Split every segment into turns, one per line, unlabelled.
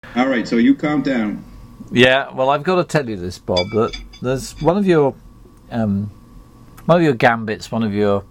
All right, so you calm down.
Yeah, well, I've got to tell you this, Bob, that there's one of your gambits, one of your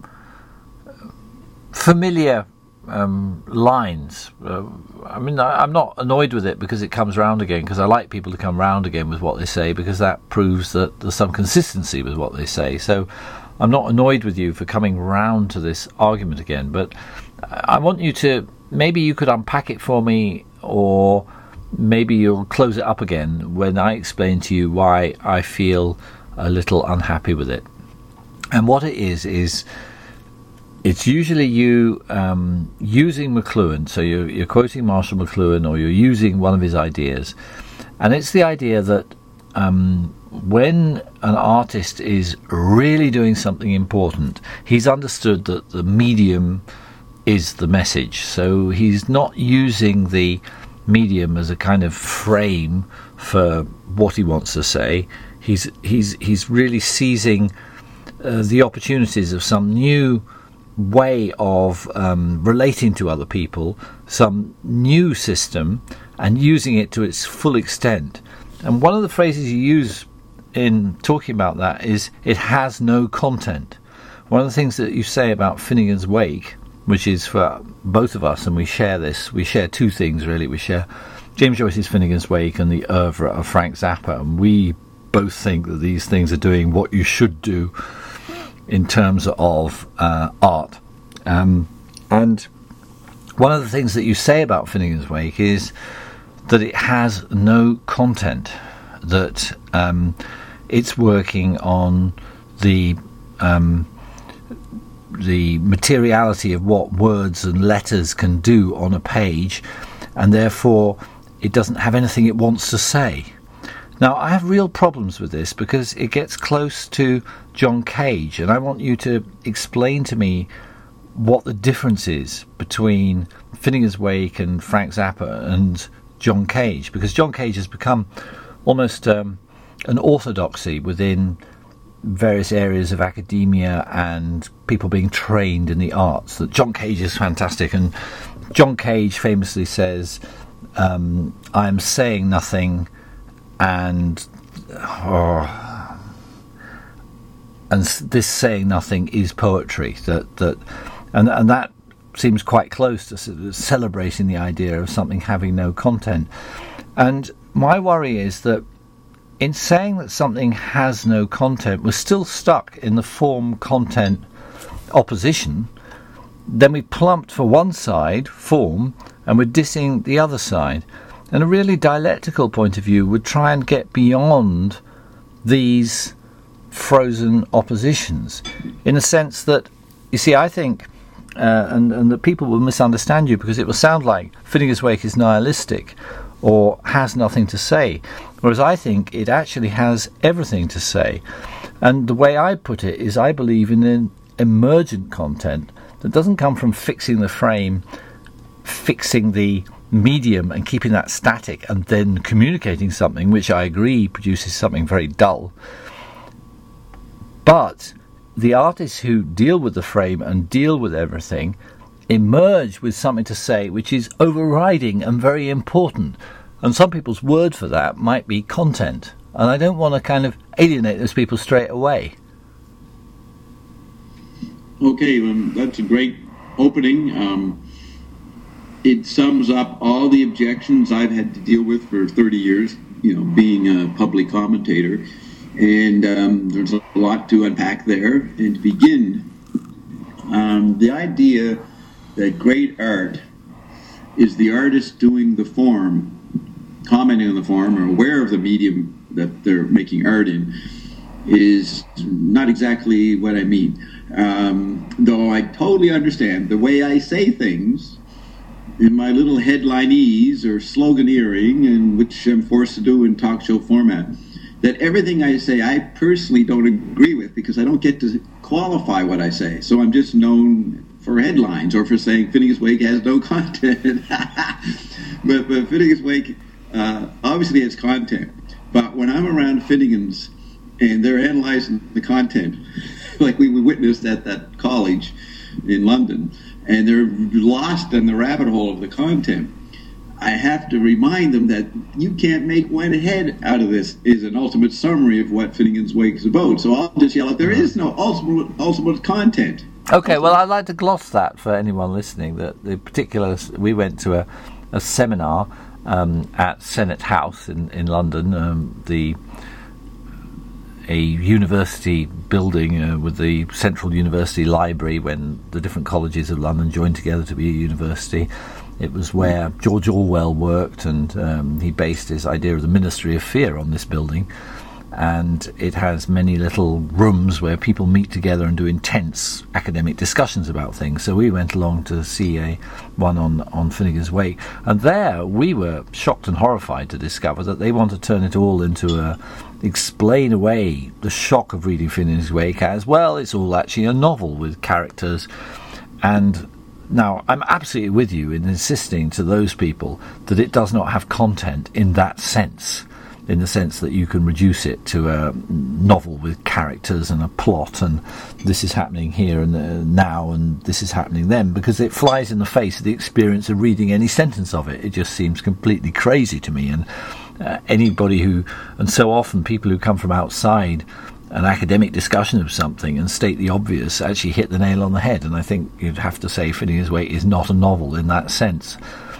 familiar lines. I'm not annoyed with it because it comes round again, because I like people to come round again with what they say, because that proves that there's some consistency with what they say. So I'm not annoyed with you for coming round to this argument again, but I want you to, maybe you could unpack it for me, or maybe you'll close it up again when I explain to you why I feel a little unhappy with it. And what it is it's usually you using McLuhan, so you're quoting Marshall McLuhan, or you're using one of his ideas, and it's the idea that when an artist is really doing something important, he's understood that the medium is the message, so he's not using the medium as a kind of frame for what he wants to say. He's really seizing the opportunities of some new way of relating to other people, some new system, and using it to its full extent. And one of the phrases you use in talking about that is, it has no content. One of the things that you say about Finnegan's Wake, which is for both of us, and we share two things really. We share James Joyce's Finnegan's Wake and the oeuvre of Frank Zappa, and we both think that these things are doing what you should do in terms of art. And one of the things that you say about Finnegan's Wake is that it has no content, that it's working on the materiality of what words and letters can do on a page, and therefore it doesn't have anything it wants to say. Now, I have real problems with this because it gets close to John Cage, and I want you to explain to me what the difference is between Finnegan's Wake and Frank Zappa and John Cage, because John Cage has become almost an orthodoxy within various areas of academia and people being trained in the arts, that John Cage is fantastic. And John Cage famously says, I am saying nothing, and this saying nothing is poetry. And that seems quite close to sort of celebrating the idea of something having no content. And my worry is that in saying that something has no content, we're still stuck in the form-content opposition. Then we plumped for one side, form, and we're dissing the other side. And a really dialectical point of view would try and get beyond these frozen oppositions, in a sense that, you see, I think, and that people will misunderstand you, because it will sound like Finnegan's Wake is nihilistic or has nothing to say, whereas I think it actually has everything to say. And the way I put it is, I believe in an emergent content that doesn't come from fixing the frame, fixing the medium and keeping that static, and then communicating something, which I agree produces something very dull. But the artists who deal with the frame and deal with everything emerge with something to say which is overriding and very important. And some people's word for that might be content. And I don't want to kind of alienate those people straight away.
Okay, that's a great opening. It sums up all the objections I've had to deal with for 30 years, being a public commentator. And there's a lot to unpack there. And to begin, the idea that great art is the artist doing the form, commenting on the form, or aware of the medium that they're making art in, is not exactly what I mean. Though I totally understand the way I say things in my little headlineese or sloganeering, and which I'm forced to do in talk show format, that everything I say I personally don't agree with, because I don't get to qualify what I say. So I'm just known for headlines or for saying Finnegan's Wake has no content. but Finnegan's Wake obviously has content. But when I'm around Finnegan's and they're analyzing the content, like we witnessed at that college in London, and they're lost in the rabbit hole of the content, I have to remind them that you can't make one head out of this is an ultimate summary of what Finnegan's Wake is about. So I'll just yell out, there is no ultimate content.
Okay, well, I'd like to gloss that for anyone listening, that the particular, we went to a seminar at Senate House in London, a university building with the Central University Library when the different colleges of London joined together to be a university. It was where George Orwell worked, and he based his idea of the Ministry of Fear on this building. And it has many little rooms where people meet together and do intense academic discussions about things. So we went along to see one on Finnegan's Wake, and there we were shocked and horrified to discover that they want to turn it all into explain away the shock of reading Finnegan's Wake as, well, it's all actually a novel with characters. And now, I'm absolutely with you in insisting to those people that it does not have content in that sense, in the sense that you can reduce it to a novel with characters and a plot, and this is happening here and now, and this is happening then, because it flies in the face of the experience of reading any sentence of it. It just seems completely crazy to me, and anybody who, and so often people who come from outside an academic discussion of something and state the obvious actually hit the nail on the head, and I think you'd have to say Finnegan's Wake is not a novel in that sense.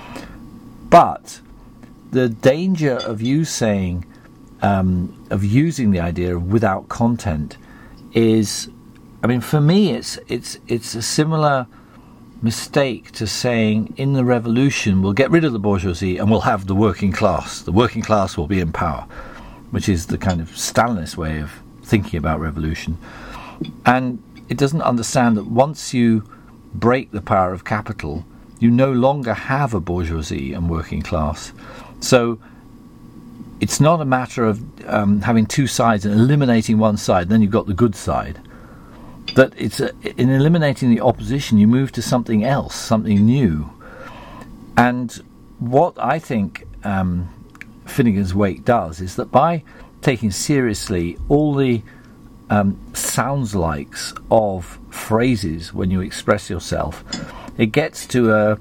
But the danger of you saying, of using the idea of without content is, I mean, for me, it's a similar mistake to saying in the revolution we'll get rid of the bourgeoisie and we'll have the working class. The working class will be in power, which is the kind of Stalinist way of thinking about revolution. And it doesn't understand that once you break the power of capital, you no longer have a bourgeoisie and working class. So it's not a matter of having two sides and eliminating one side, then you've got the good side. That it's in eliminating the opposition, you move to something else, something new. And what I think Finnegan's Wake does is that by taking seriously all the sounds likes of phrases when you express yourself, it gets to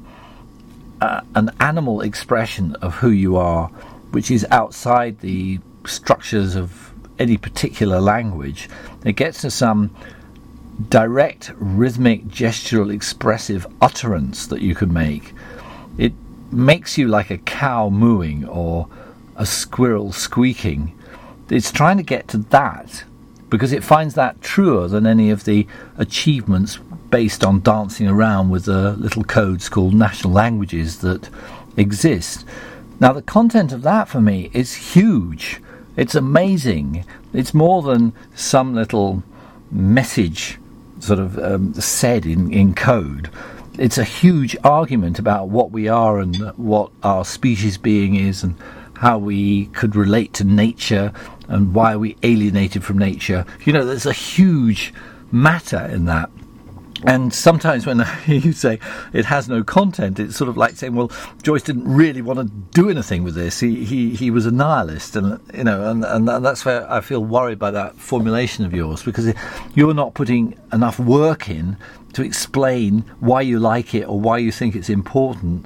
an animal expression of who you are, which is outside the structures of any particular language. It gets to some direct, rhythmic, gestural, expressive utterance that you can make. It makes you like a cow mooing or a squirrel squeaking. It's trying to get to that because it finds that truer than any of the achievements based on dancing around with the little codes called national languages that exist. Now, the content of that for me is huge. It's amazing. It's more than some little message sort of said in code. It's a huge argument about what we are and what our species being is and how we could relate to nature and why we alienated from nature. You know, there's a huge matter in that. And sometimes when you say it has no content, it's sort of like saying, well, Joyce didn't really want to do anything with this. He was a nihilist, and you know, and that's where I feel worried by that formulation of yours, because you're not putting enough work in to explain why you like it or why you think it's important.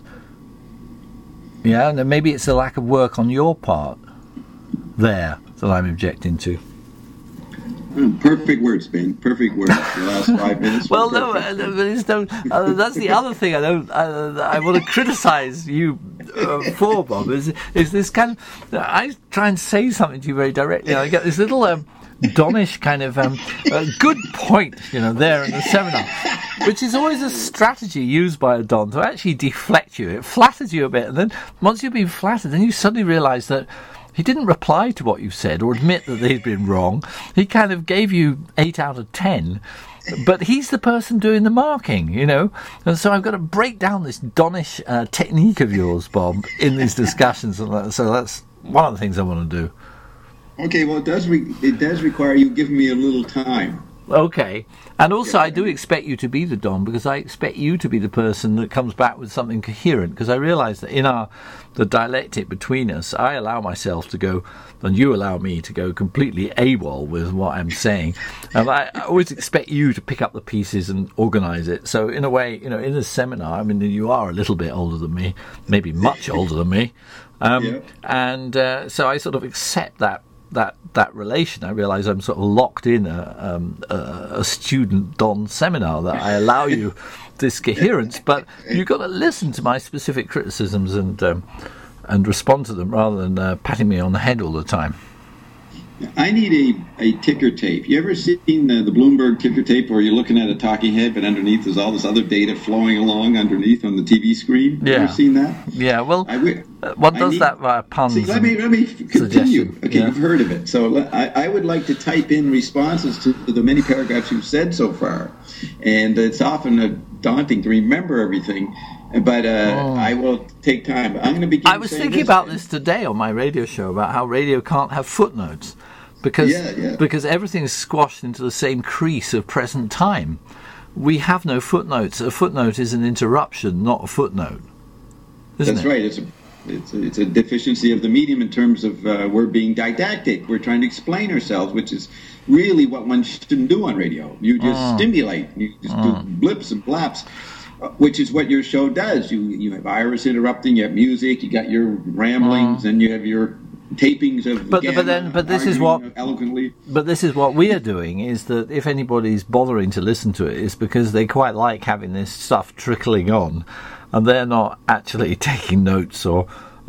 Yeah, and maybe it's a lack of work on your part there that I'm objecting to.
Perfect words, Ben. Perfect words. The last 5 minutes.
Well, no, that's the other thing I want to criticise you for, Bob. Is this kind of? I try and say something to you very directly. I get this little Donish kind of good point, you know, there in the seminar, which is always a strategy used by a Don to actually deflect you. It flatters you a bit, and then once you've been flattered, then you suddenly realise that he didn't reply to what you said or admit that he'd been wrong. He kind of gave you 8 out of 10, but he's the person doing the marking, you know. And so I've got to break down this Donish technique of yours, Bob, in these discussions. So that's one of the things I want to do.
Okay, well, it does require you giving me a little time.
Okay. And also, I do expect you to be the Don, because I expect you to be the person that comes back with something coherent, because I realise that in the dialectic between us, I allow myself to go, and you allow me to go completely AWOL with what I'm saying. And I always expect you to pick up the pieces and organise it. So in a way, in this seminar, I mean, you are a little bit older than me, maybe much older than me. And so I sort of accept that relation. I realise I'm sort of locked in a student Don seminar, that I allow you this coherence, but you've got to listen to my specific criticisms and respond to them, rather than patting me on the head all the time.
I need a ticker tape. You ever seen the Bloomberg ticker tape, where you're looking at a talking head, but underneath there's all this other data flowing along underneath on the TV screen?
Yeah.
You ever seen that?
Yeah, well, what does that via puns?
See, let me continue.
Suggestion.
Okay,
Yeah.
You've heard of it. So I would like to type in responses to the many paragraphs you've said so far. And it's often daunting to remember everything. But I will take time. I'm going to begin.
I was thinking about this today on my radio show, about how radio can't have footnotes, because everything is squashed into the same crease of present time. We have no footnotes. A footnote is an interruption, not a footnote.
That's right. It's a deficiency of the medium in terms of we're being didactic. We're trying to explain ourselves, which is really what one shouldn't do on radio. You just stimulate. You just do blips and blaps. Which is what your show does. You have Iris interrupting, you have music, you got your ramblings, and you have your tapings of eloquently.
But this is what we are doing, is that if anybody's bothering to listen to it, it's because they quite like having this stuff trickling on, and they're not actually taking notes or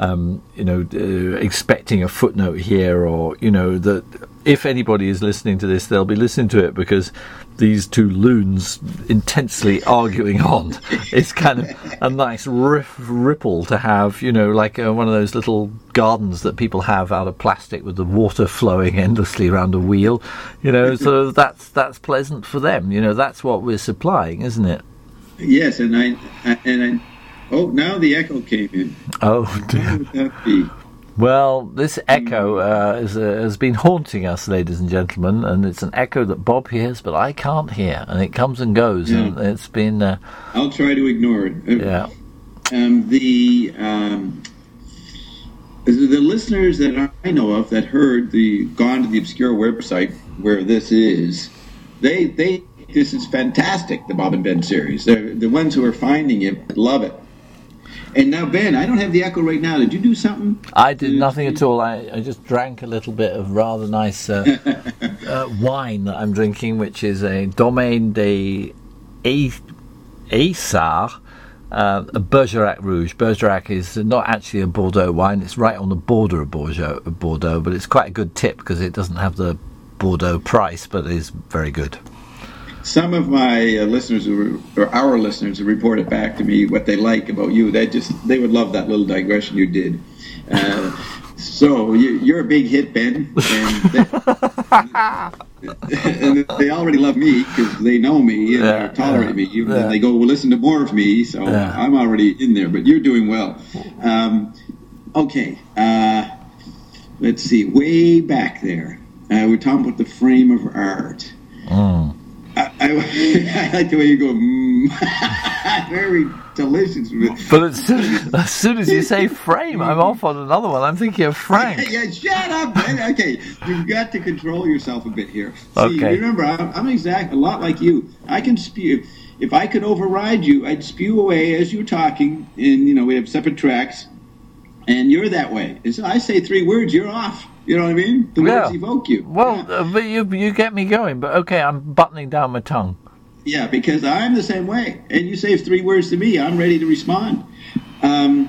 expecting a footnote here, or that if anybody is listening to this, they'll be listening to it because these two loons intensely arguing on. It's kind of a nice ripple to have, like one of those little gardens that people have out of plastic with the water flowing endlessly around a wheel, so that's pleasant for them. That's what we're supplying, isn't it?
Yes, and I oh, now the echo came in.
Oh, dear.
What would that be?
Well, this echo has been haunting us, ladies and gentlemen, and it's an echo that Bob hears, but I can't hear, and it comes and goes, and it's been...
I'll try to ignore it.
Yeah.
The listeners that I know of that heard gone to the obscure website where this is, this is fantastic, the Bob and Ben series. The ones who are finding it love it. And now, Ben, I don't have the echo right now. Did you do something?
I did nothing at all. I just drank a little bit of rather nice wine that I'm drinking, which is a Domaine de Aissart, a Bergerac Rouge. Bergerac is not actually a Bordeaux wine. It's right on the border of Bordeaux, but it's quite a good tip because it doesn't have the Bordeaux price, but is very good.
Some of my listeners, or our listeners, who reported back to me what they like about you. They would love that little digression you did. So you're a big hit, Ben, and they already love me because they know me and tolerate me. And they go, well, listen to more of me. So I'm already in there, but you're doing well. Okay, let's see. Way back there, we're talking about the frame of art. I like the way you go, very delicious.
But as soon as you say frame, I'm off on another one. I'm thinking of Frank.
Yeah, shut up, man. Okay, you've got to control yourself a bit here. See,
okay.
Remember, I'm a lot like you. I can spew. If I could override you, I'd spew away as you're talking, and, we have separate tracks, and you're that way. So I say 3 words, you're off. You know what I mean? The words evoke you.
Well, but you get me going. But okay, I'm buttoning down my tongue.
Yeah, because I'm the same way. And you say 3 words to me, I'm ready to respond. I'll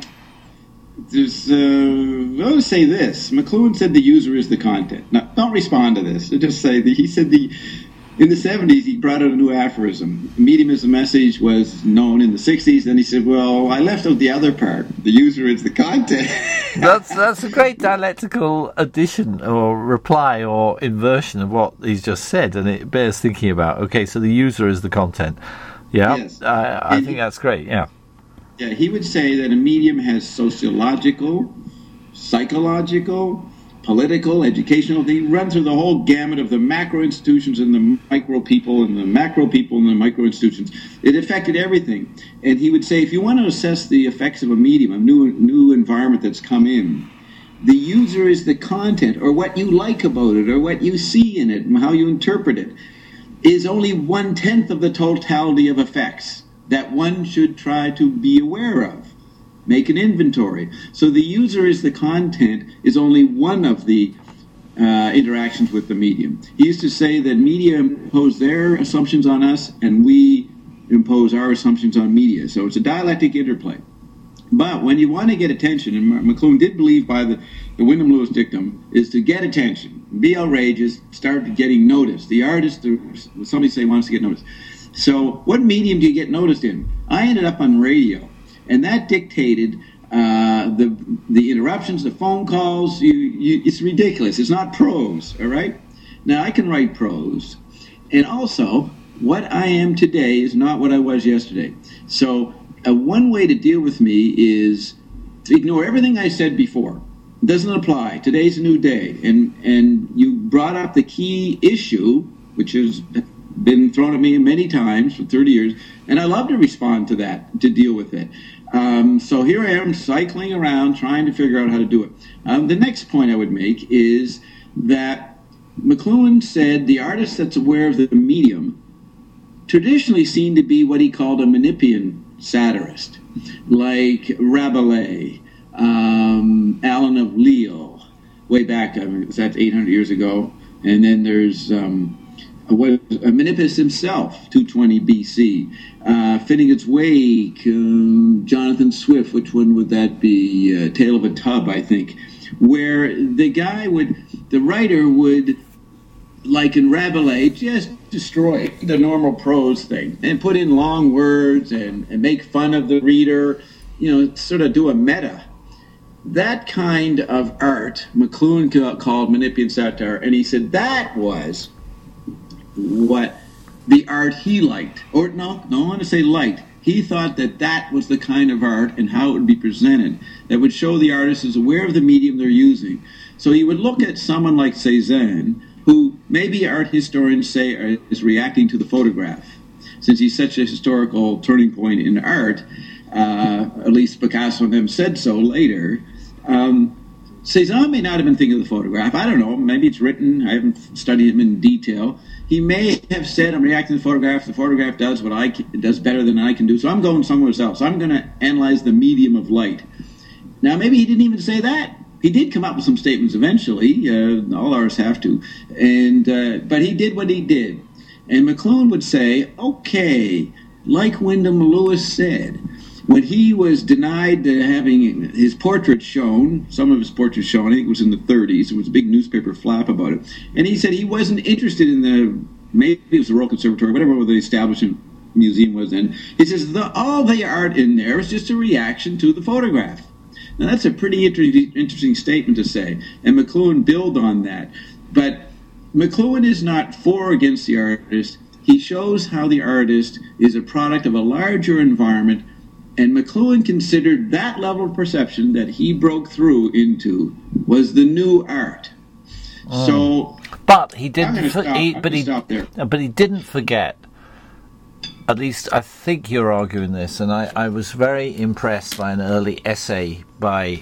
say this. McLuhan said the user is the content. Now, don't respond to this. Just say he said in the 70s, he brought out a new aphorism. Medium as a message was known in the 60s. Then he said, well, I left out the other part. The user is the content.
That's a great dialectical addition or reply or inversion of what he's just said, and it bears thinking about. Okay, so the user is the content. Yeah, yes. I think that's great, yeah.
Yeah, he would say that a medium has sociological, psychological, political, educational. They run through the whole gamut of the macro institutions and the micro people and the macro people and the micro institutions. It affected everything. And he would say, if you want to assess the effects of a medium, a new environment that's come in, the user is the content, or what you like about it, or what you see in it, and how you interpret it, is only 1/10 of the totality of effects that one should try to be aware of. Make an inventory. So the user is the content is only one of the interactions with the medium. He used to say that media impose their assumptions on us, and we impose our assumptions on media. So it's a dialectic interplay. But when you want to get attention, and McLuhan did believe by the Wyndham Lewis dictum, is to get attention, be outrageous, start getting noticed. The artist, somebody say, wants to get noticed. So what medium do you get noticed in? I ended up on radio. And that dictated the interruptions, the phone calls. It's ridiculous. It's not prose, all right? Now, I can write prose. And also, what I am today is not what I was yesterday. So one way to deal with me is to ignore everything I said before. It doesn't apply. Today's a new day. And you brought up the key issue, which has been thrown at me many times for 30 years, and I love to respond to that, to deal with it. So here I am cycling around trying to figure out how to do it. The next point I would make is that McLuhan said the artist that's aware of the medium traditionally seemed to be what he called a Menippean satirist, like Rabelais, Alan of Lille, way back, that's 800 years ago. And then there's Menippus himself, 220 BC. Finnegan's Wake, Jonathan Swift, which one would that be? Tale of a Tub, I think, where the writer would, like in Rabelais, just destroy the normal prose thing and put in long words and make fun of the reader, sort of do a meta. That kind of art, McLuhan called Menippean satire, and he said that was what the art he liked. Or no, I want to say liked. He thought that was the kind of art and how it would be presented that would show the artist is aware of the medium they're using. So he would look at someone like Cézanne, who maybe art historians say is reacting to the photograph. Since he's such a historical turning point in art, at least Picasso and them said so later, Cézanne may not have been thinking of the photograph. I don't know. Maybe it's written. I haven't studied him in detail. He may have said, I'm reacting to the photograph. The photograph does what does better than I can do, so I'm going somewhere else. I'm going to analyze the medium of light. Now, maybe he didn't even say that. He did come up with some statements eventually. All artists have to. But he did what he did. And McLuhan would say, okay, like Wyndham Lewis said, when he was denied having his portrait shown, some of his portraits shown, I think it was in the 30s, there was a big newspaper flap about it, and he said he wasn't interested in maybe it was the Royal Conservatory, whatever the establishment museum was in. He says, all the art in there is just a reaction to the photograph. Now that's a pretty interesting statement to say, and McLuhan built on that. But McLuhan is not for or against the artist. He shows how the artist is a product of a larger environment. And McLuhan considered that level of perception that he broke through into was the new art. So,
but he didn't.
But
he didn't forget. At least I think you're arguing this, and I was very impressed by an early essay by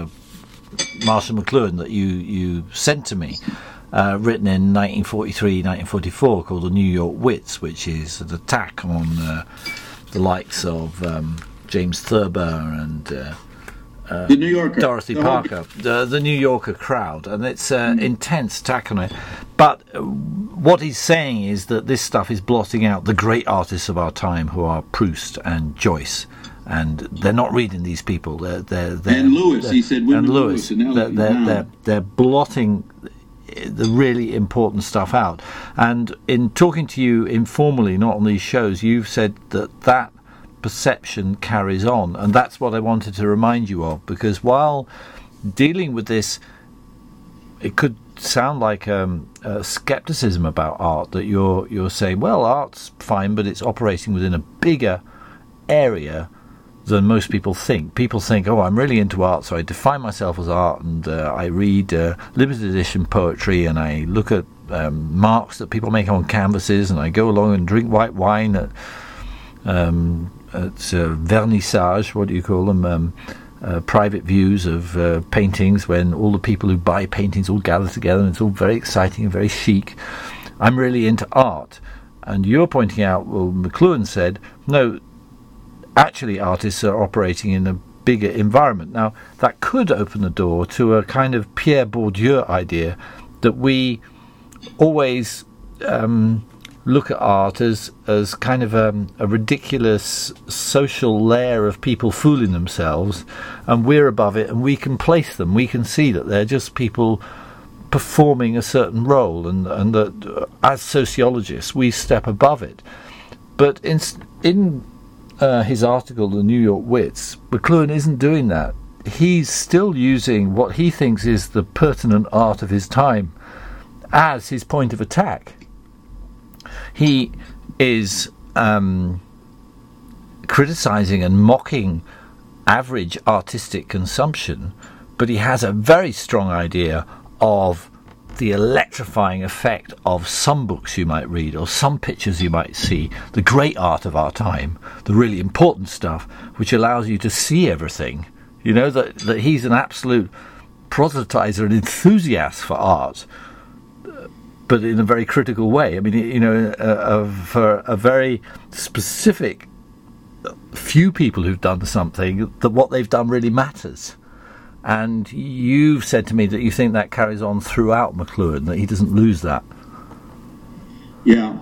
Marshall McLuhan that you sent to me, written in 1943, 1944, called The New York Wits, which is an attack on the likes of James Thurber and
the New Yorker,
Dorothy Parker, the New Yorker crowd, and it's an intense attack on it. But what he's saying is that this stuff is blotting out the great artists of our time, who are Proust and Joyce, and they're not reading these people. They're
and Lewis, he said,
and Lewis. They're blotting the really important stuff out. And in talking to you informally, not on these shows, you've said that perception carries on, and that's what I wanted to remind you of, because while dealing with this, it could sound like a skepticism about art, that you're saying, well, art's fine, but it's operating within a bigger area than most people think. People think, oh, I'm really into art, so I define myself as art, and I read limited edition poetry, and I look at marks that people make on canvases, and I go along and drink white wine at vernissage, what do you call them, private views of paintings, when all the people who buy paintings all gather together, and it's all very exciting and very chic. I'm really into art. And you're pointing out, well, McLuhan said, no, actually artists are operating in a bigger environment. Now, that could open the door to a kind of Pierre Bourdieu idea that we always look at art as kind of a ridiculous social layer of people fooling themselves, and we're above it, and we can place them. We can see that they're just people performing a certain role, and that as sociologists we step above it. But in his article, The New York Wits, McLuhan isn't doing that. He's still using what he thinks is the pertinent art of his time as his point of attack. He is criticising and mocking average artistic consumption, but he has a very strong idea of the electrifying effect of some books you might read or some pictures you might see, the great art of our time, the really important stuff, which allows you to see everything. You know, that he's an absolute proselytizer and enthusiast for art, but in a very critical way. I mean, you know, for a very specific few people who've done something, that what they've done really matters. And you've said to me that you think that carries on throughout McLuhan, that he doesn't lose that.
Yeah.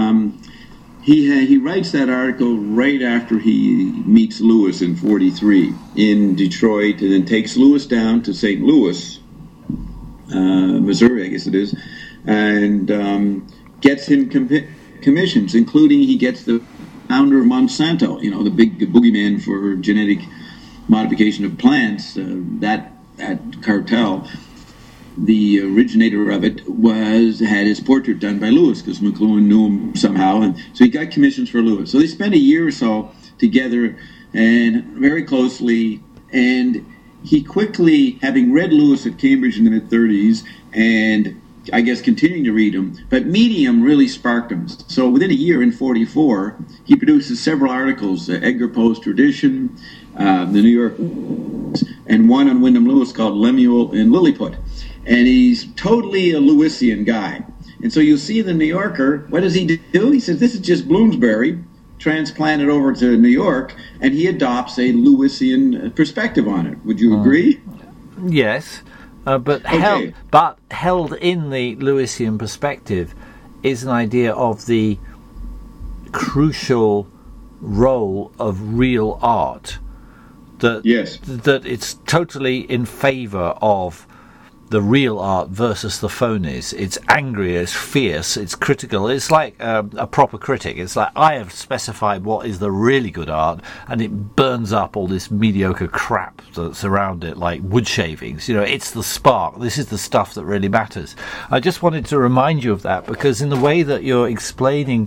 He writes that article right after he meets Lewis in 1943 in Detroit, and then takes Lewis down to St. Louis, Missouri, I guess it is, and gets him commissions, including he gets the founder of Monsanto, you know, the big boogeyman for genetic modification of plants, that cartel. The originator of it had his portrait done by Lewis, because McLuhan knew him somehow, and so he got commissions for Lewis. So they spent a year or so together, and very closely, and he quickly, having read Lewis at Cambridge in the mid-30s, and I guess continuing to read him, but meeting him really sparked him. So within a year, in 1944, he produces several articles, Edgar Poe's Tradition, the New York, and one on Wyndham Lewis called Lemuel and Lilliput. And he's totally a Lewisian guy. And so you'll see in the New Yorker, what does he do? He says, this is just Bloomsbury transplanted over to New York, and he adopts a Lewisian perspective on it. Would you agree?
Yes. But held in the Lewisian perspective is an idea of the crucial role of real art. That it's totally in favour of the real art versus the phonies. It's angry, it's fierce, it's critical. It's like a proper critic. It's like, I have specified what is the really good art, and it burns up all this mediocre crap that's around it, like wood shavings. You know, it's the spark. This is the stuff that really matters. I just wanted to remind you of that, because in the way that you're explaining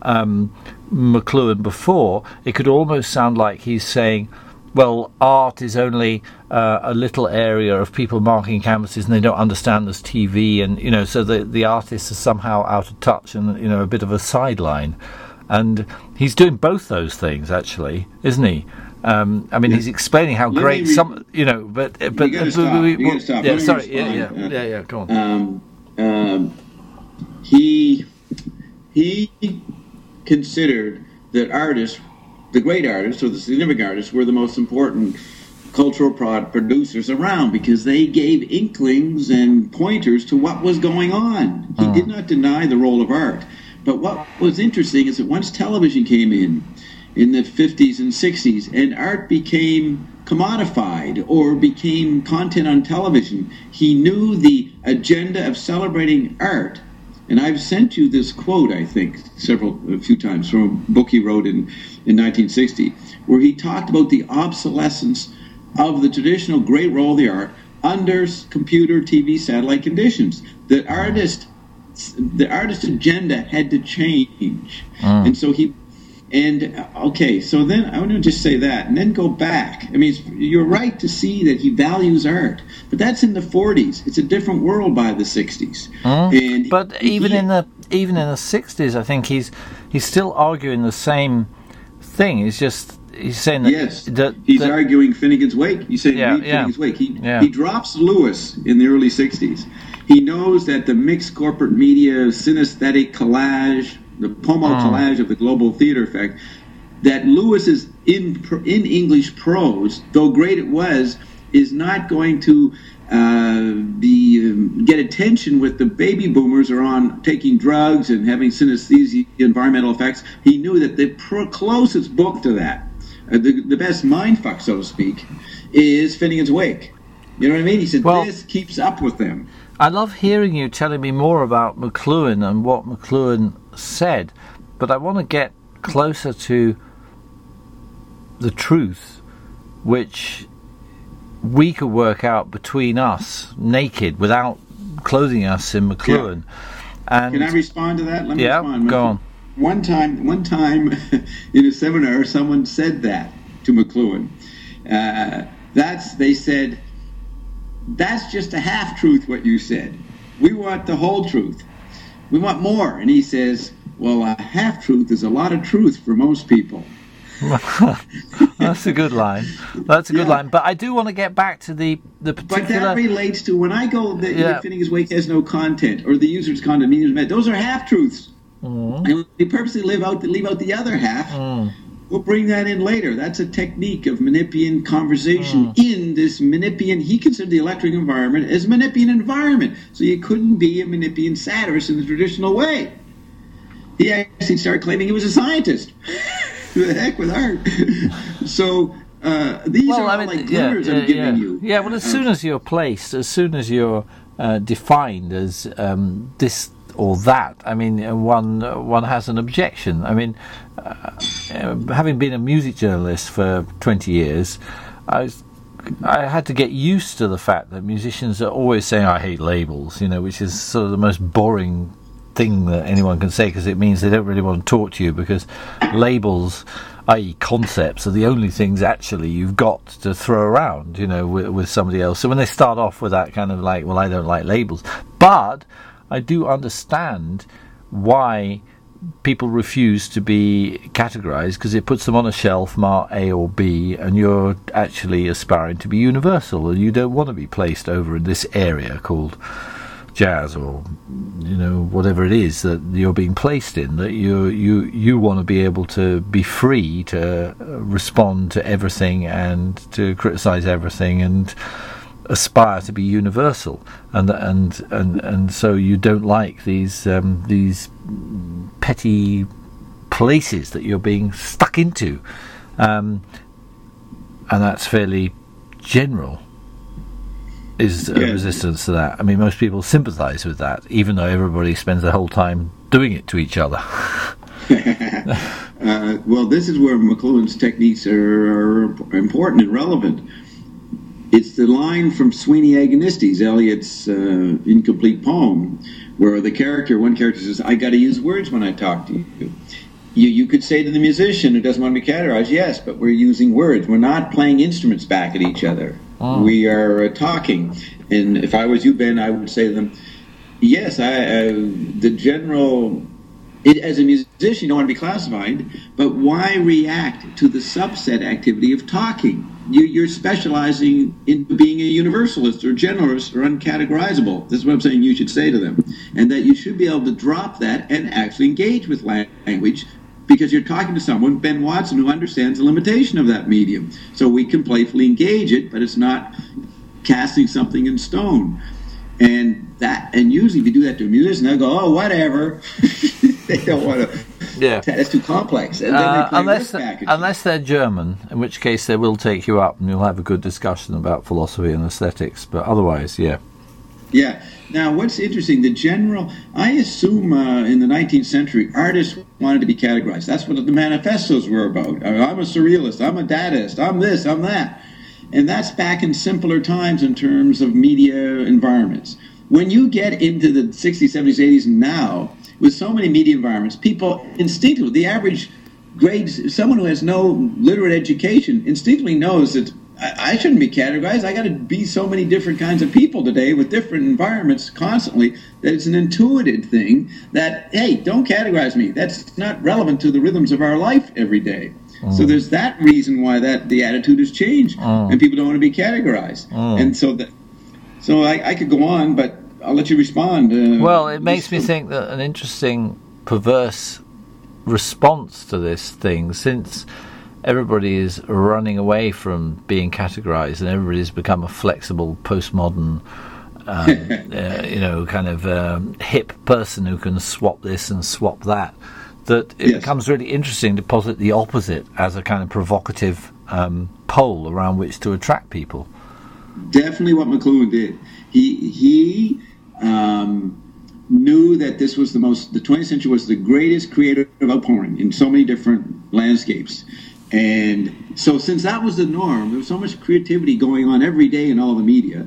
McLuhan before, it could almost sound like he's saying, well, art is only a little area of people marking canvases, and they don't understand there's TV, and, you know, so the artists are somehow out of touch and, you know, a bit of a sideline. And he's doing both those things, actually, isn't he? I mean, he's explaining how great some, you know, but
you gotta stop.
Yeah, sorry, yeah, go
on. He considered that artists, the great artists or the significant artists, were the most important cultural producers around, because they gave inklings and pointers to what was going on. He did not deny the role of art. But what was interesting is that once television came in the 50s and 60s, and art became commodified or became content on television, he knew the agenda of celebrating art. And I've sent you this quote, I think, a few times, from a book he wrote in 1960, where he talked about the obsolescence of the traditional great role of the art under computer, TV, satellite conditions. The artist agenda had to change. And so he And okay, so then I want to just say that, and then go back. I mean, you're right to see that he values art, but that's in the 40s. It's a different world by the 60s. And
but even in the 60s, I think he's still arguing the same thing. He's saying that
yes, he's arguing Finnegan's Wake. He's saying read Finnegan's Wake. He drops Lewis in the early 60s. He knows that the mixed corporate media, synesthetic collage, the Pomo collage of the global theater effect, that Lewis's in English prose, though great it was, is not going to get attention with the baby boomers are on taking drugs and having synesthesia, environmental effects. He knew that the closest book to that, the best mindfuck, so to speak, is Finnegan's Wake. You know what I mean? He said, this keeps up with them.
I love hearing you telling me more about McLuhan and what McLuhan said, but I want to get closer to the truth, which we could work out between us, naked, without clothing us in McLuhan.
Yeah. And can I respond to that? Let me respond.
Go on.
One time in a seminar, someone said that to McLuhan. They said, that's just a half-truth, what you said. We want the whole truth. We want more. And he says, well, a half-truth is a lot of truth for most people.
That's a good line. That's a good line. But I do want to get back to the particular...
But that relates to when I go that Finnegan's Wake has no content, or the user's content means met. Those are half-truths. And we purposely leave out the other half. We'll bring that in later. That's a technique of Menippean conversation in this Menippean... He considered the electric environment as Menippean environment. So you couldn't be a Menippean satirist in the traditional way. He actually started claiming he was a scientist. Who the heck with art? So these are all like glimmers I'm giving you.
Yeah, well, as soon as you're placed, as soon as you're defined as this or that, I mean, one has an objection. I mean, having been a music journalist for 20 years, I had to get used to the fact that musicians are always saying, I hate labels, which is sort of the most boring thing that anyone can say, because it means they don't really want to talk to you, because labels, i.e. concepts, are the only things actually you've got to throw around, with somebody else. So when they start off with that kind of like, well, I don't like labels, but I do understand why people refuse to be categorized, because it puts them on a shelf marked A or B, and you're actually aspiring to be universal, and you don't want to be placed over in this area called jazz or whatever it is that you're being placed in. That you want to be able to be free to respond to everything and to criticize everything and aspire to be universal, and so you don't like these petty places that you're being stuck into, and that's fairly general. Is a resistance to that. I mean, most people sympathise with that, even though everybody spends their whole time doing it to each other.
Well, this is where McLuhan's techniques are important and relevant. It's the line from Sweeney Agonistes, Eliot's incomplete poem, where one character says, I got to use words when I talk to you. You could say to the musician who doesn't want to be categorized, yes, but we're using words. We're not playing instruments back at each other. We are talking. And if I was you, Ben, I would say to them, yes, the general... as a musician, you don't want to be classified, but why react to the subset activity of talking? You're specializing in being a universalist or generalist or uncategorizable. This is what I'm saying you should say to them. And that you should be able to drop that and actually engage with language, because you're talking to someone, Ben Watson, who understands the limitation of that medium. So we can playfully engage it, but it's not casting something in stone. And usually if you do that to a musician, they'll go, oh, whatever. They don't want to. Yeah, that's too complex. And then they play
unless they're German, in which case they will take you up and you'll have a good discussion about philosophy and aesthetics. But otherwise, yeah.
Yeah. Now, what's interesting, I assume in the 19th century, artists wanted to be categorized. That's what the manifestos were about. I'm a surrealist, I'm a Dadaist, I'm this, I'm that. And that's back in simpler times in terms of media environments. When you get into the 60s, 70s, 80s, and now, with so many media environments, people instinctively, the average grades, someone who has no literate education instinctively knows that I shouldn't be categorized. I got to be so many different kinds of people today with different environments constantly that it's an intuitive thing that, hey, don't categorize me. That's not relevant to the rhythms of our life every day. So there's that reason why the attitude has changed, and people don't want to be categorized. And so I could go on, but I'll let you respond.
Well, it makes me think that an interesting, perverse response to this thing, since everybody is running away from being categorized and everybody's become a flexible postmodern kind of hip person who can swap this and swap that, that it becomes really interesting to posit the opposite as a kind of provocative pole around which to attract people.
Definitely what McLuhan did. He knew that this was the 20th century was the greatest creative outpouring in so many different landscapes. And so since that was the norm, there was so much creativity going on every day in all the media,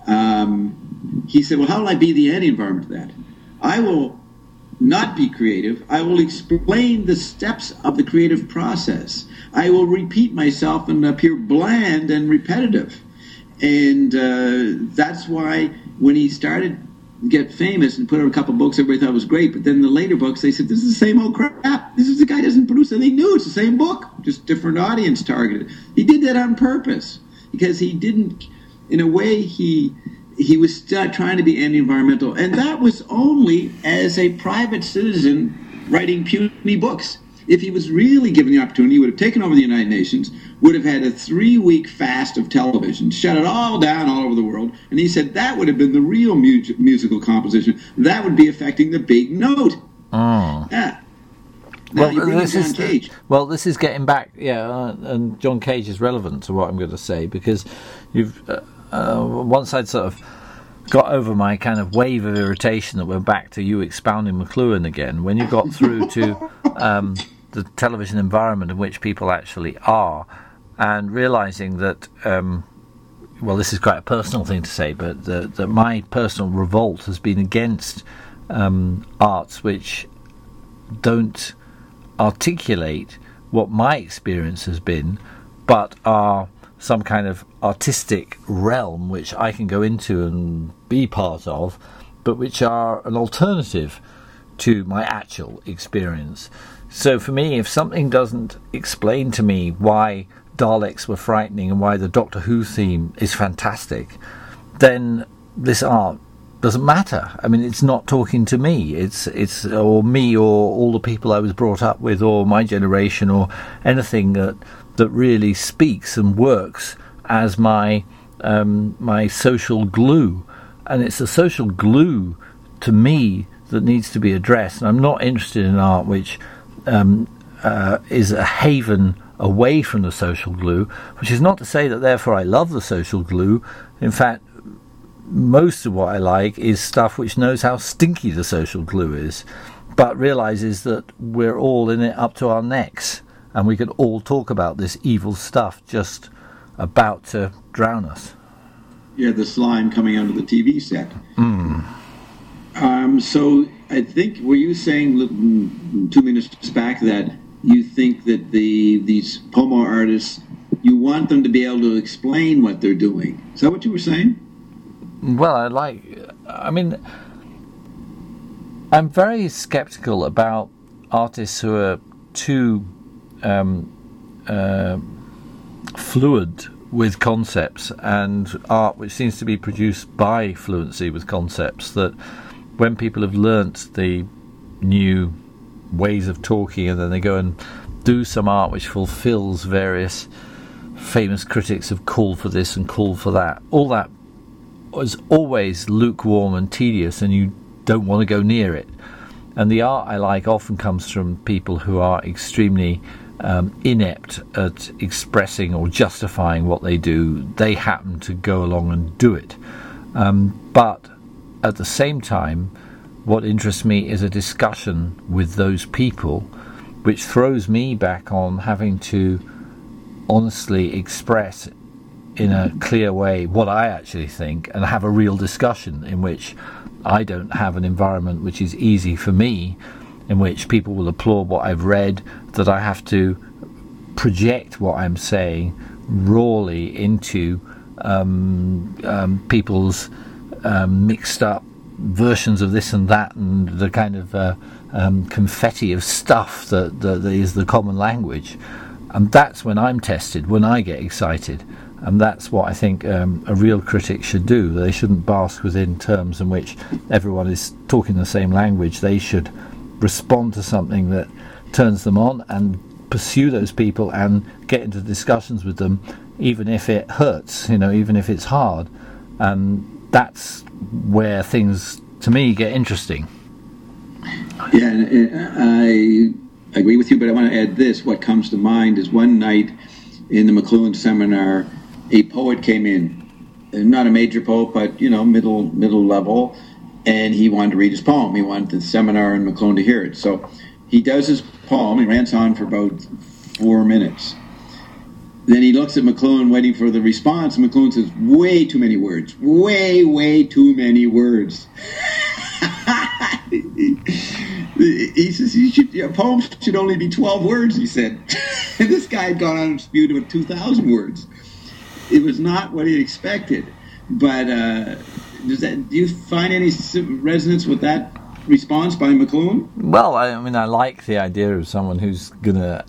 he said, well, how will I be the anti-environment to that? I will not be creative. I will explain the steps of the creative process. I will repeat myself and appear bland and repetitive. And that's why when he started to get famous and put out a couple books, everybody thought it was great. But then the later books, they said, this is the same old crap. This is the guy doesn't produce anything new. It's the same book, just different audience targeted. He did that on purpose because he didn't, in a way, he was still trying to be anti-environmental. And that was only as a private citizen writing puny books. If he was really given the opportunity, he would have taken over the United Nations, would have had a 3-week fast of television, shut it all down all over the world, and he said that would have been the real musical composition. That would be affecting the big note.
Oh.
Yeah. Now
this is getting back, and John Cage is relevant to what I'm going to say, because you've once I'd sort of got over my kind of wave of irritation that went back to you expounding McLuhan again, when you got through to the television environment in which people actually are, and realising that, this is quite a personal thing to say, but that my personal revolt has been against arts which don't articulate what my experience has been, but are some kind of artistic realm which I can go into and be part of, but which are an alternative to my actual experience. So for me, if something doesn't explain to me why Daleks were frightening and why the Doctor Who theme is fantastic, then this art doesn't matter. I mean, it's not talking to me. It's or me or all the people I was brought up with or my generation or anything that really speaks and works as my my social glue. And it's the social glue to me that needs to be addressed. And I'm not interested in art which is a haven away from the social glue, which is not to say that therefore I love the social glue. In fact, most of what I like is stuff which knows how stinky the social glue is, but realises that we're all in it up to our necks, and we can all talk about this evil stuff just about to drown us.
Yeah, the slime coming out of the TV set. So I think, were you saying 2 minutes back that you think that these Pomo artists, you want them to be able to explain what they're doing? Is that what you were saying?
Well, I'm very sceptical about artists who are too fluid with concepts, and art which seems to be produced by fluency with concepts, that when people have learnt the new ways of talking and then they go and do some art which fulfills various famous critics have called for this and called for that, all that was always lukewarm and tedious, and you don't want to go near it. And the art I like often comes from people who are extremely inept at expressing or justifying what they do. They happen to go along and do it. But at the same time, what interests me is a discussion with those people, which throws me back on having to honestly express in a clear way what I actually think, and have a real discussion in which I don't have an environment which is easy for me, in which people will applaud what I've read, that I have to project what I'm saying rawly into people's mixed up versions of this and that, and the kind of confetti of stuff that is the common language. And that's when I'm tested, when I get excited. And that's what I think a real critic should do. They shouldn't bask within terms in which everyone is talking the same language. They should respond to something that turns them on and pursue those people and get into discussions with them, even if it hurts, even if it's hard. And that's where things, to me, get interesting.
Yeah, and I agree with you, but I want to add this. What comes to mind is one night in the McLuhan seminar, a poet came in, not a major poet, but middle level, and he wanted to read his poem. He wanted the seminar and McLuhan to hear it. So he does his poem. He rants on for about 4 minutes. Then he looks at McLuhan waiting for the response, and McLuhan says, way too many words. Way too many words. He says, your poem should only be 12 words, he said. And this guy had gone on and spewed about 2,000 words. It was not what he expected. But do you find any resonance with that response by McLuhan?
Well, I like the idea of someone who's going to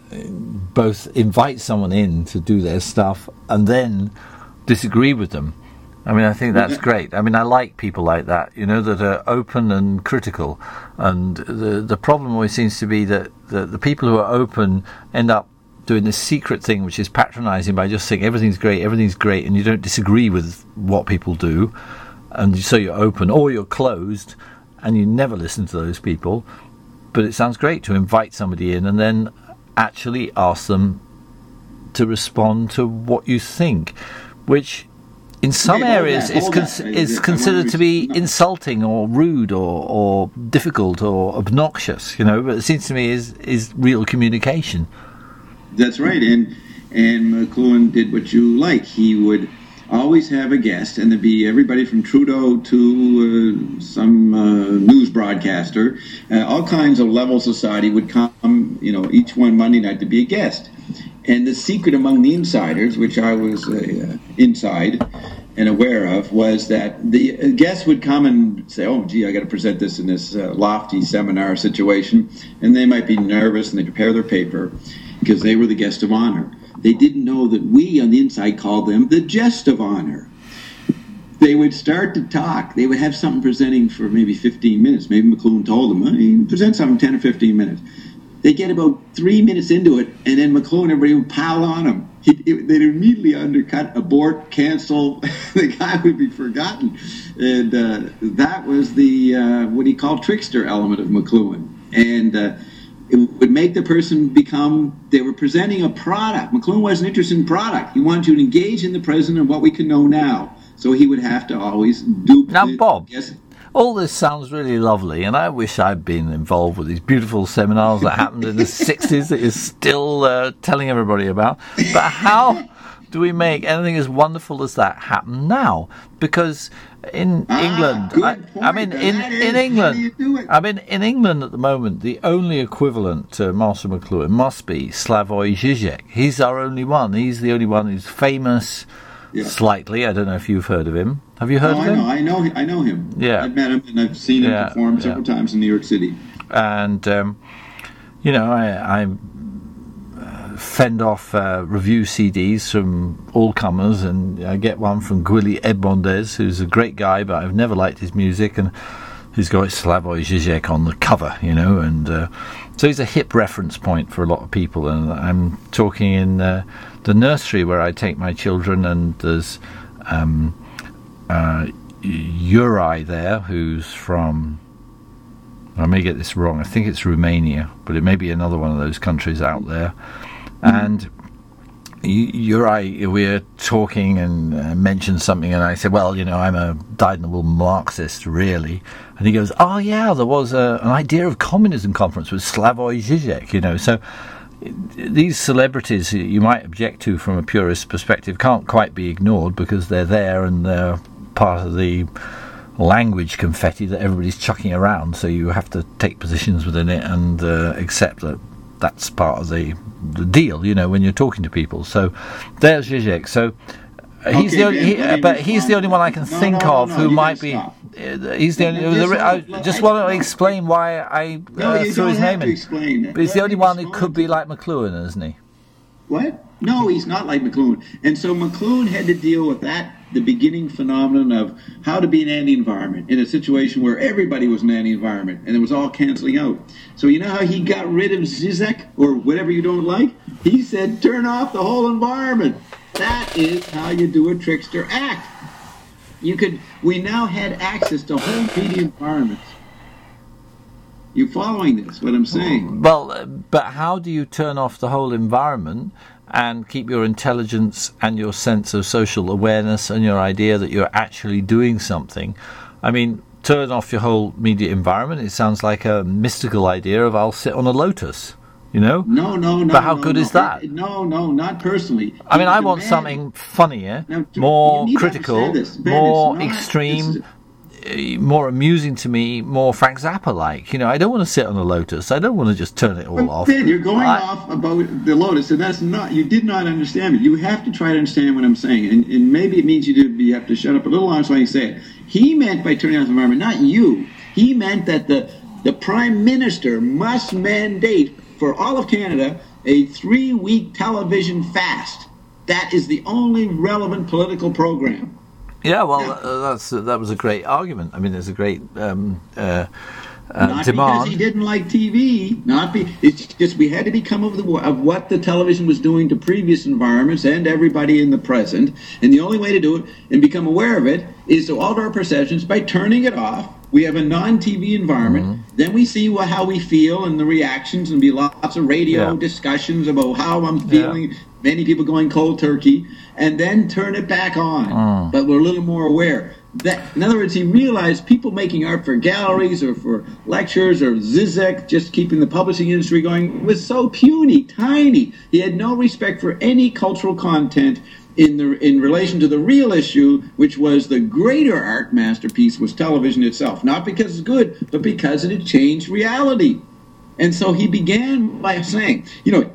both invite someone in to do their stuff and then disagree with them. I think that's great. I like people like that, that are open and critical. And the problem always seems to be that the people who are open end up doing this secret thing, which is patronizing by just saying everything's great, and you don't disagree with what people do. And so you're open, or you're closed, and you never listen to those people. But it sounds great to invite somebody in and then actually ask them to respond to what you think, which in some areas is considered to be insulting or rude or difficult or obnoxious, but it seems to me is real communication.
That's right, and McLuhan did what you like. He would always have a guest, and there'd be everybody from Trudeau to some news broadcaster. All kinds of level society would come, each one Monday night to be a guest. And the secret among the insiders, which I was inside and aware of, was that the guests would come and say, oh, gee, I got to present this in this lofty seminar situation. And they might be nervous, and they prepare their paper because they were the guest of honor. They didn't know that we on the inside called them the jest of honor. They would start to talk. They would have something presenting for maybe 15 minutes. Maybe McLuhan told them, present something 10 or 15 minutes. They get about 3 minutes into it, and then McLuhan, everybody would pile on him. They'd immediately undercut, abort, cancel. The guy would be forgotten. And that was the, what he called trickster element of McLuhan. And it would make the person they were presenting a product. McLuhan wasn't interested in product. He wanted to engage in the present and what we can know now. So he would have to always do...
Now, Bob, all this sounds really lovely, and I wish I'd been involved with these beautiful seminars that happened in the 60s that you're still telling everybody about. But how do we make anything as wonderful as that happen now? Because in England, in England at the moment, the only equivalent to Marshall McLuhan must be Slavoj Žižek. He's our only one. He's the only one who's famous. Yeah. Slightly. I don't know if you've heard of him. Have you heard of him?
I know him. Yeah. I've met him and I've seen him perform several times in New York City.
And, I fend off review CDs from all comers, and I get one from Gwilly Edmondes, who's a great guy, but I've never liked his music, and he's got Slavoj Žižek on the cover, and so he's a hip reference point for a lot of people. And I'm talking in the nursery where I take my children, and there's Uri there, who's from, I may get this wrong, I think it's Romania, but it may be another one of those countries out there. And Uri, we're talking and mentioned something, and I said, well, I'm a dyed-in-the-wool Marxist, really. And he goes, oh, yeah, there was an idea of communism conference with Slavoj Žižek, so these celebrities you might object to from a purist perspective can't quite be ignored because they're there and they're part of the language confetti that everybody's chucking around, so you have to take positions within it and accept that that's part of the deal, when you're talking to people. So there's Zizek. So he's he's the only one I can think of who might be. He's the only. I just want to explain why I threw his name in. But he's the only one who could be like McLuhan, isn't he?
What? No, he's not like McLuhan. And so McLuhan had to deal with the beginning phenomenon of how to be an anti-environment in a situation where everybody was an anti-environment and it was all canceling out. So you know how he got rid of Zizek, or whatever you don't like? He said, turn off the whole environment. That is how you do a trickster act. We now had access to whole media environments. You following this, what I'm saying?
Well, but how do you turn off the whole environment and keep your intelligence and your sense of social awareness and your idea that you're actually doing something? I mean, turn off your whole media environment, it sounds like a mystical idea of I'll sit on a lotus, No. But how good is that?
No, not personally.
I mean, I want something funnier, more critical, more extreme, more amusing to me, more Frank Zappa-like. I don't want to sit on a lotus. I don't want to just turn it all off.
Ben, you're going off about the lotus, and that's not. You did not understand me. You have to try to understand what I'm saying, and maybe it means you have to shut up a little longer so I can say it. He meant by turning off the environment, not you. He meant that the Prime Minister must mandate for all of Canada a 3-week television fast. That is the only relevant political program.
Yeah, well, that was a great argument. I mean, there's a great
not
demand.
Because he didn't like TV. It's just we had to become of what the television was doing to previous environments and everybody in the present. And the only way to do it and become aware of it is to alter our perceptions by turning it off. We have a non-TV environment. Mm-hmm. Then we see how we feel and the reactions, and be lots of radio discussions about how I'm feeling. Yeah. Many people going cold turkey, and then turn it back on. But we're a little more aware. In other words, he realized people making art for galleries or for lectures, or Zizek just keeping the publishing industry going, was so puny, tiny. He had no respect for any cultural content in relation to the real issue, which was the greater art masterpiece was television itself. Not because it's good, but because it had changed reality. And so he began by saying,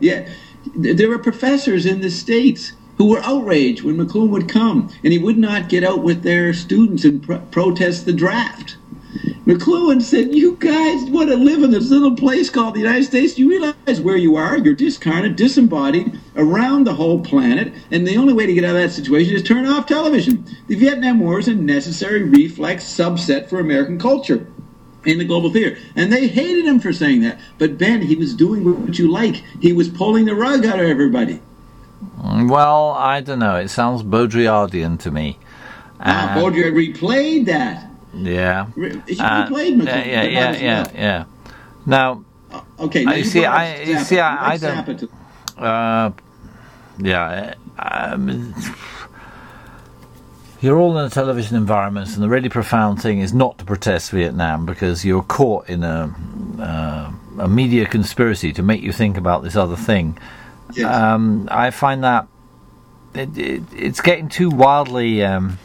there were professors in the States who were outraged when McLuhan would come and he would not get out with their students and protest the draft. McLuhan said, you guys want to live in this little place called the United States? You realize where you are? You're discarnate, disembodied, around the whole planet, and the only way to get out of that situation is turn off television. The Vietnam War is a necessary reflex subset for American culture in the global theater. And they hated him for saying that. But Ben, he was doing what you like. He was pulling the rug out of everybody.
Well, I don't know. It sounds Baudrillardian to me.
Baudrillard replayed that.
Yeah.
He replayed McLuhan.
Yeah. Now,
okay. Now
I don't. You're all in a television environment, and the really profound thing is not to protest Vietnam because you're caught in a media conspiracy to make you think about this other thing.
Yes.
I find that it's getting too wildly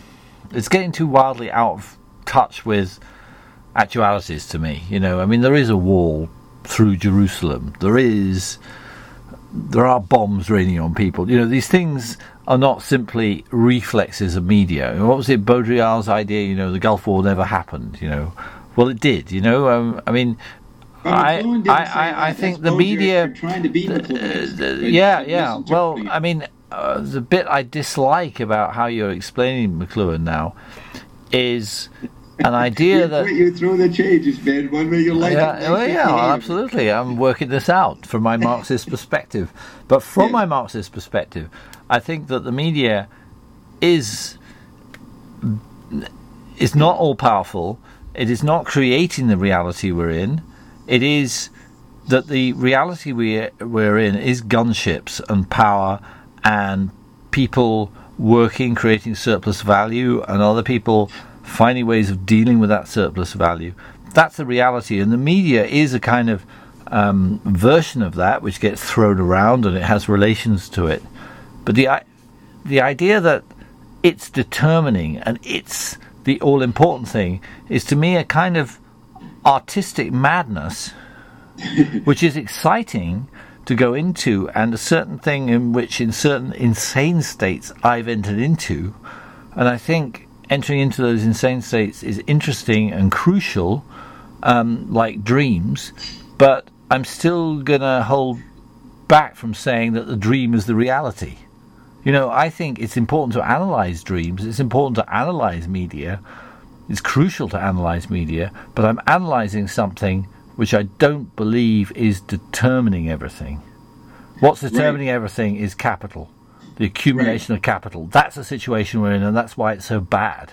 out of touch with actualities to me. I mean, there is a wall through Jerusalem. There are bombs raining on people. These things are not simply reflexes of media. What was it, Baudrillard's idea? The Gulf War never happened. Well, it did. I mean, I think the media.
Trying to be
Well, I mean, the bit I dislike about how you're explaining McLuhan now is an idea that
you throw the changes, Ben. One way you like it.
Absolutely. I'm working this out from my Marxist perspective. But from my Marxist perspective, I think that the media is not all powerful. It is not creating the reality we're in. It is that the reality we're in is gunships and power and people working, creating surplus value, and other people finding ways of dealing with that surplus value. That's the reality, and the media is a kind of version of that which gets thrown around and it has relations to it. But the idea that it's determining and it's the all-important thing is, to me, a kind of artistic madness, which is exciting to go into, and a certain thing in which, in certain insane states, I've entered into. And I think entering into those insane states is interesting and crucial, like dreams, but I'm still going to hold back from saying that the dream is the reality. You know, I think it's important to analyse dreams, it's important to analyse media, it's crucial to analyse media, but I'm analysing something which I don't believe is determining everything. What's determining everything is capital, the accumulation of capital. That's the situation we're in, and that's why it's so bad.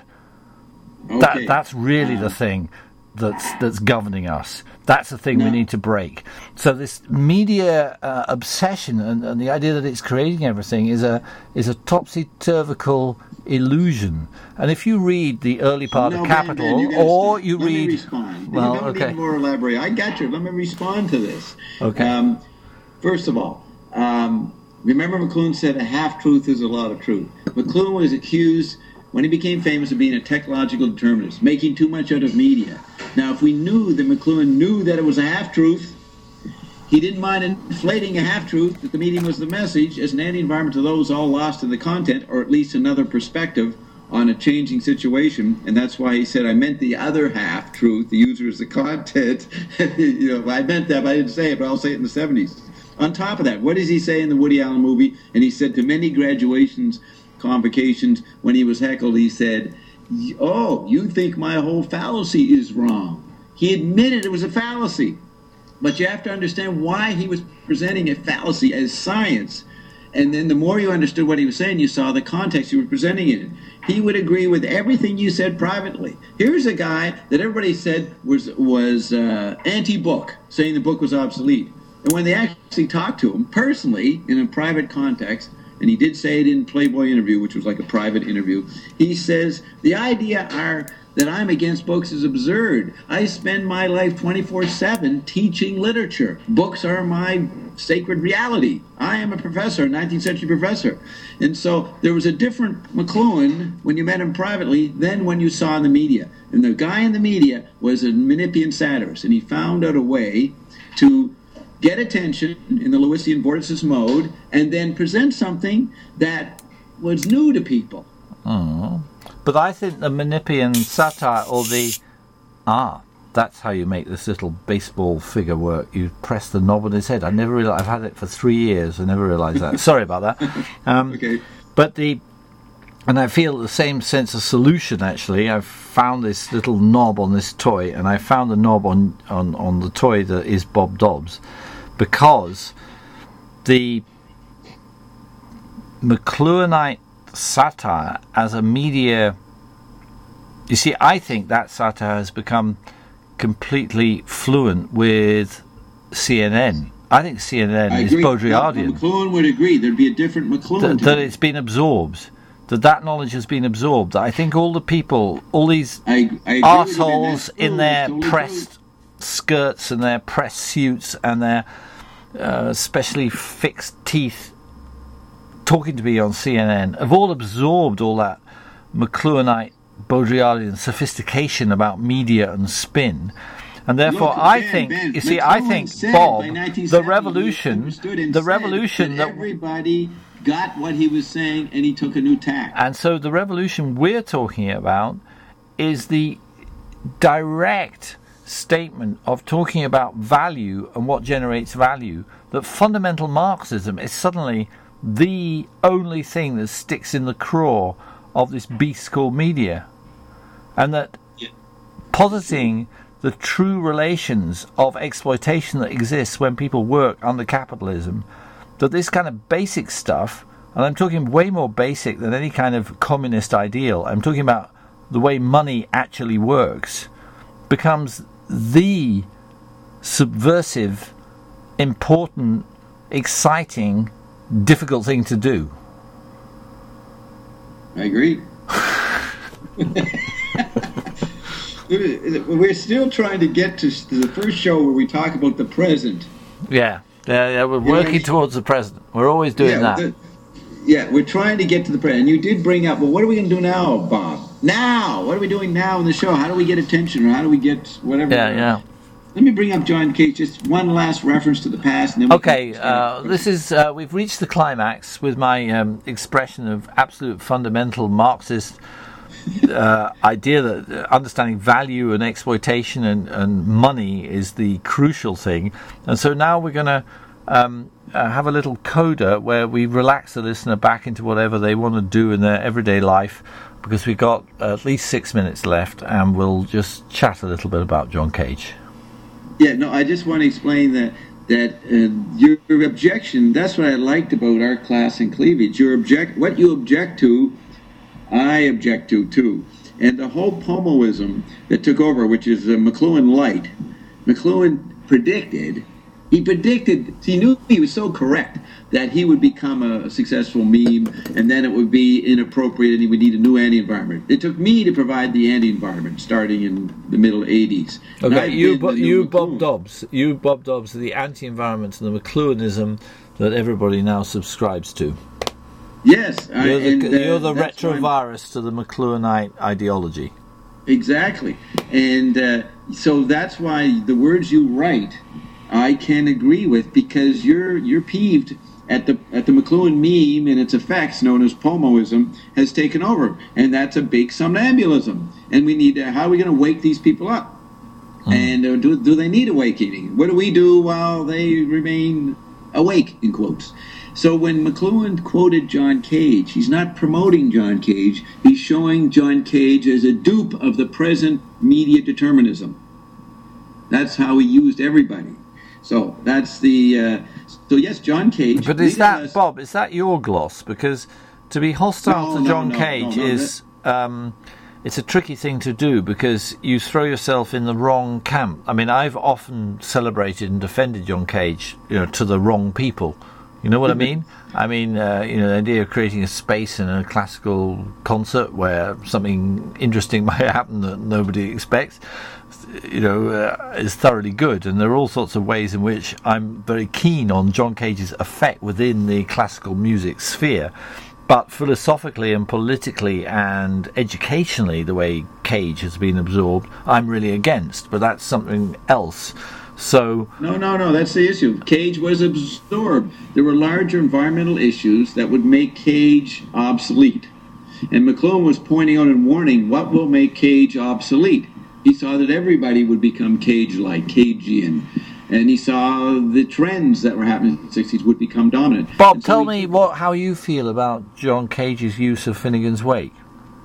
Okay.
That's really the thing that's governing us. That's the thing we need to break. So this media obsession and the idea that it's creating everything is a topsy-turvical illusion. And if you read the early part of Capital,
Let
read...
me respond.
Well,
Let
okay.
me more elaborate. I got you. Let me respond to this.
Okay.
First of all, remember McLuhan said a half-truth is a lot of truth. McLuhan was accused, when he became famous, of being a technological determinist, making too much out of media. Now, if we knew that McLuhan knew that it was a half-truth, he didn't mind inflating a half-truth, that the media was the message, as an anti-environment to those all lost in the content, or at least another perspective on a changing situation. And that's why he said, I meant the other half-truth, the user is the content. I meant that, but I didn't say it, but I'll say it in the 70s. On top of that, what does he say in the Woody Allen movie? And he said to many graduations, convocations, when he was heckled, he said, oh, you think my whole fallacy is wrong. He admitted it was a fallacy. But you have to understand why he was presenting a fallacy as science. And then the more you understood what he was saying, you saw the context he was presenting it in. He would agree with everything you said privately. Here's a guy that everybody said was anti-book, saying the book was obsolete. And when they actually talked to him personally in a private context, and he did say it in Playboy interview, which was like a private interview, he says, the idea that I'm against books is absurd. I spend my life 24/7 teaching literature. Books are my sacred reality. I am a professor, a 19th century professor. And so there was a different McLuhan when you met him privately than when you saw in the media. And the guy in the media was a Menippean satirist, and he found out a way to get attention in the Lewisian vorticist mode, and then present something that was new to people.
But I think the Menippean satire, or that's how you make this little baseball figure work. You press the knob on his head. I never realized. I've had it for 3 years. I never realized that. Sorry about that.
Okay.
But and I feel the same sense of solution, actually. I've found this little knob on this toy, and I found the knob on the toy that is Bob Dobbs, because the McLuhanite satire as a media, you see, I think that satire has become completely fluent with CNN. I think CNN is Baudrillardian.
McLuhan would agree there'd be a different McLuhan.
That it's been absorbed. That knowledge has been absorbed. I think all the people, all these arseholes in their pressed skirts and their pressed suits and their specially fixed teeth talking to me on CNN have all absorbed all that McLuhanite Baudrillardian sophistication about media and spin. And therefore, I think Bob, the revolution that
everybody got what he was saying, and he took a new tack.
And so the revolution we're talking about is the direct statement of talking about value and what generates value, that fundamental Marxism is suddenly the only thing that sticks in the craw of this beast called media. And that positing the true relations of exploitation that exists when people work under capitalism, that this kind of basic stuff, and I'm talking way more basic than any kind of communist ideal, I'm talking about the way money actually works, becomes the subversive, important, exciting, difficult thing to do.
I agree. We're still trying to get to the first show where we talk about the present.
Yeah, we're working towards the present. We're always doing that.
We're trying to get to the present. And you did bring up, well, what are we going to do now, Bob? Now, what are we doing now in the show? How do we get attention, or how do we get whatever?
Yeah.
Let me bring up John Cage. Just one last reference to the past, and then
this is we've reached the climax with my expression of absolute fundamental Marxist idea that understanding value and exploitation and money is the crucial thing. And so now we're going to have a little coda where we relax the listener back into whatever they want to do in their everyday life, because we've got at least 6 minutes left, and we'll just chat a little bit about John Cage.
Yeah, no, I just want to explain that your objection, that's what I liked about our class in cleavage. What you object to, I object to too. And the whole pomoism that took over, which is McLuhan light, McLuhan he knew he was so correct that he would become a successful meme, and then it would be inappropriate and he would need a new anti-environment. It took me to provide the anti-environment starting in the middle 80s.
Okay, Bob Dobbs, the anti-environment and the McLuhanism that everybody now subscribes to.
Yes.
You're the retrovirus to the McLuhanite ideology. Exactly.
And so that's why the words you write I can agree with, because you're peeved at the McLuhan meme and its effects, known as pomoism, has taken over, and that's a big somnambulism. And we need how are we going to wake these people up? And do they need awakening? What do we do while they remain awake, in quotes? So when McLuhan quoted John Cage, he's not promoting John Cage. He's showing John Cage as a dupe of the present media determinism. That's how he used everybody. So that's the. So yes, John Cage.
But is that Bob? Is that your gloss? Because to be hostile to John Cage is it's a tricky thing to do, because you throw yourself in the wrong camp. I mean, I've often celebrated and defended John Cage, to the wrong people. You know what I mean? I mean, the idea of creating a space in a classical concert where something interesting might happen that nobody expects, is thoroughly good. And there are all sorts of ways in which I'm very keen on John Cage's effect within the classical music sphere. But philosophically and politically and educationally, the way Cage has been absorbed, I'm really against. But that's something else. So
No, that's the issue. Cage was absorbed. There were larger environmental issues that would make Cage obsolete. And McLuhan was pointing out and warning what will make Cage obsolete. He saw that everybody would become Cage-like, Cagean. And he saw the trends that were happening in the 60s would become dominant.
Bob, tell me how you feel about John Cage's use of Finnegan's Wake.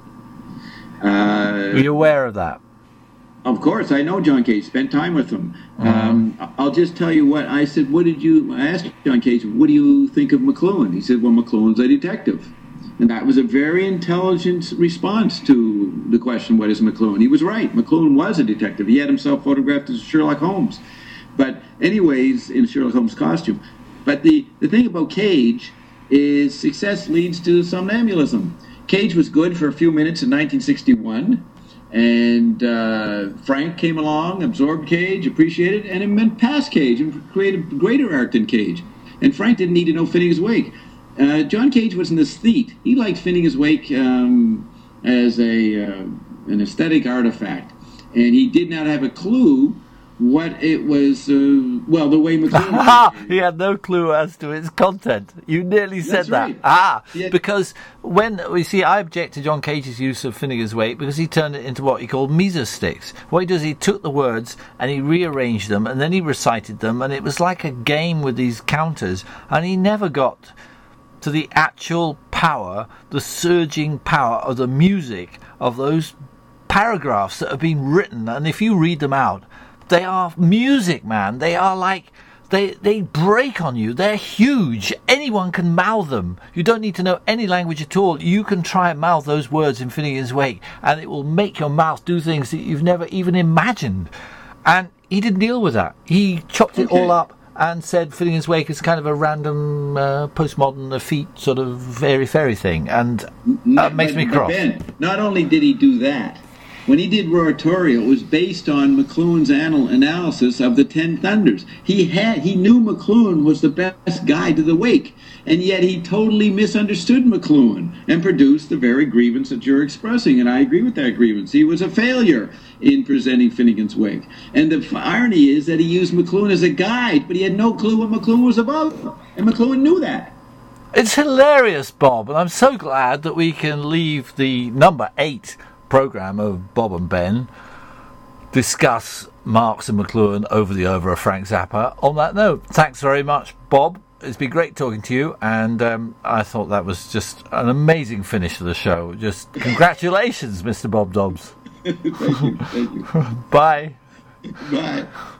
Are you aware of that?
Of course, I know John Cage. Spent time with him. I'll just tell you what I said. I asked John Cage, what do you think of McLuhan? He said, well, McLuhan's a detective. And that was a very intelligent response to the question, what is McLuhan? He was right. McLuhan was a detective. He had himself photographed as Sherlock Holmes. But anyways, in Sherlock Holmes' costume. But the thing about Cage is success leads to somnambulism. Cage was good for a few minutes in 1961. And Frank came along, absorbed Cage, appreciated it, and it meant past Cage and created greater art than Cage. And Frank didn't need to know Finnegan's Wake. John Cage was an aesthete. He liked Finnegan's Wake as an aesthetic artifact. And he did not have a clue what it was, the way McLuhan...
He had no clue as to its content. You nearly said that.
Right.
Because when, I object to John Cage's use of Finnegan's Wake because he turned it into what he called mesosticks. What he does, he took the words and he rearranged them and then he recited them, and it was like a game with these counters, and he never got to the actual power, the surging power of the music of those paragraphs that have been written. And if you read them out, they are music, man. They are like, they break on you. They're huge. Anyone can mouth them. You don't need to know any language at all. You can try and mouth those words in Finnegan's Wake, and it will make your mouth do things that you've never even imagined. And he didn't deal with that. He chopped it all up and said Finnegan's Wake is kind of a random postmodern effete sort of airy-fairy thing. And that makes me cross.
Ben, not only did he do that, when he did Roratorio, it was based on McLuhan's analysis of the 10 Thunders. He knew McLuhan was the best guide to the wake, and yet he totally misunderstood McLuhan and produced the very grievance that you're expressing, and I agree with that grievance. He was a failure in presenting Finnegan's Wake. And the irony is that he used McLuhan as a guide, but he had no clue what McLuhan was about, and McLuhan knew that.
It's hilarious, Bob, and I'm so glad that we can leave the number 8 programme of Bob and Ben discuss Marx and McLuhan over the over of Frank Zappa on that note. Thanks very much, Bob. It's been great talking to you, and I thought that was just an amazing finish to the show. Just congratulations, Mr. Bob Dobbs.
Thank you.
Bye.
Bye.